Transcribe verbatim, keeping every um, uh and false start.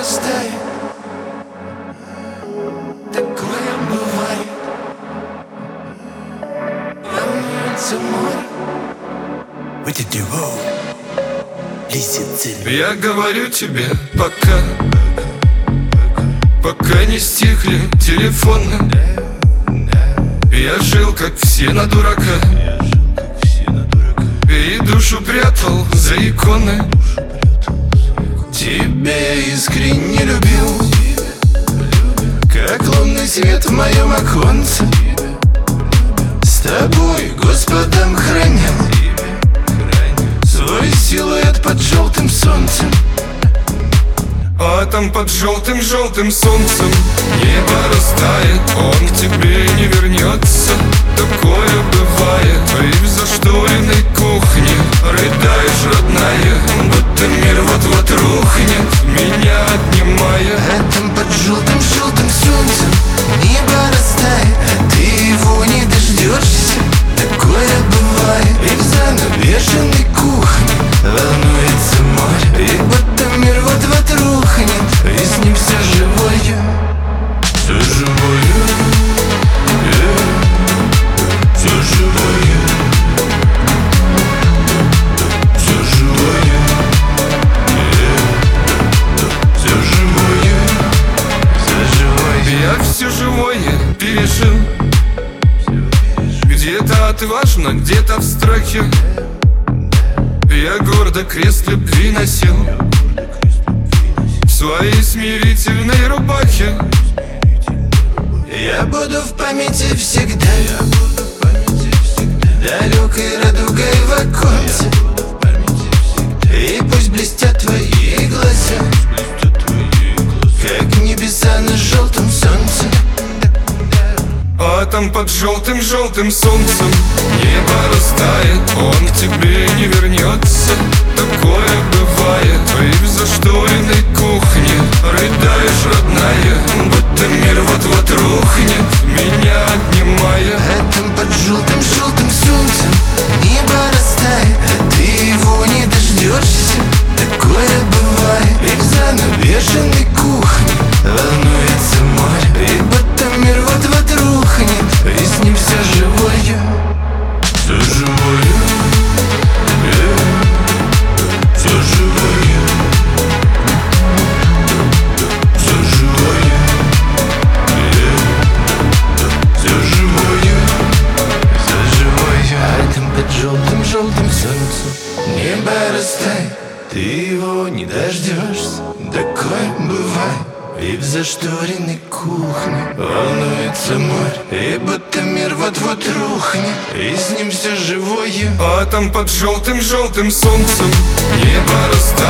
растает. Такое бывает. Волнуется море. What did you do? Я говорю тебе пока, пока не стихли телефоны. Я жил как все на дурака, и душу прятал за иконы. Тебя я искренне любил, как лунный свет в моем оконце. С тобой Господом хранил свой силуэт под желтым солнцем. А там под желтым-желтым солнцем небо растает, он к тебе не вернется. Такое бывает. И в зашторенной кухне рыдаешь, родная, будто мир вот-вот рухнет, меня отнимая. А там под желтым-желтым солнцем небо растает, а ты его не дождешься. Такое бывает. И в занавешенной кухне волнуется море, и будто мир вот-вот рухнет, и с ним все живое. Все живое, все живое, все живое, все живое, все живое. Я все живое пережил, где-то отважно, где-то в страхе. Я гордо крест любви носил в своей смирительной рубахе. Я буду в памяти всегда, далекой радугой в оконце. И пусть блестят твои глаза, как небеса на желтом солнце. А там под желтым-желтым солнцем небо растает, он к тебе не вернется. Такое бывает. И в зашторенной кухне рыдаешь, родная, будто мир вот-вот рухнет, меня отнимая. А там под желтым-желтым солнцем небо растает, а ты его не дождешься. Такое бывает. И в занавешенной кухне волнуется море, и будто мир вот-вот рухнет, и с ним все живое. Все живое, все живое, все живое, все живое, все живое. А там под желтым-желтым солнцем небо растает, ты его не дождешься. Такое бывает. И в зашторенной кухне волнуется море, и будто мир вот-вот рухнет, и с ним все живое. А там под желтым-желтым солнцем небо растает.